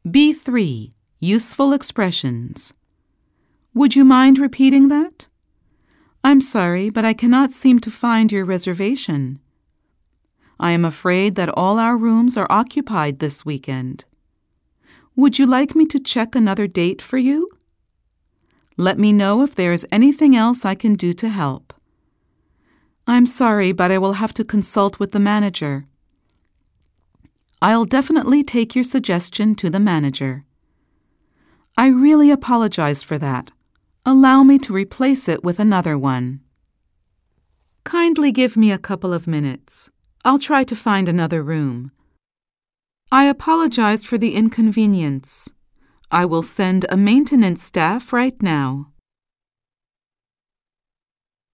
B3. Useful expressions. Would you mind repeating that? I'm sorry, but I cannot seem to find your reservation. I am afraid that all our rooms are occupied this weekend. Would you like me to check another date for you? Let me know if there is anything else I can do to help. I'm sorry, but I will have to consult with the manager. I'll definitely take your suggestion to the manager. I really apologize for that. Allow me to replace it with another one. Kindly give me a couple of minutes. I'll try to find another room. I apologize for the inconvenience. I will send a maintenance staff right now.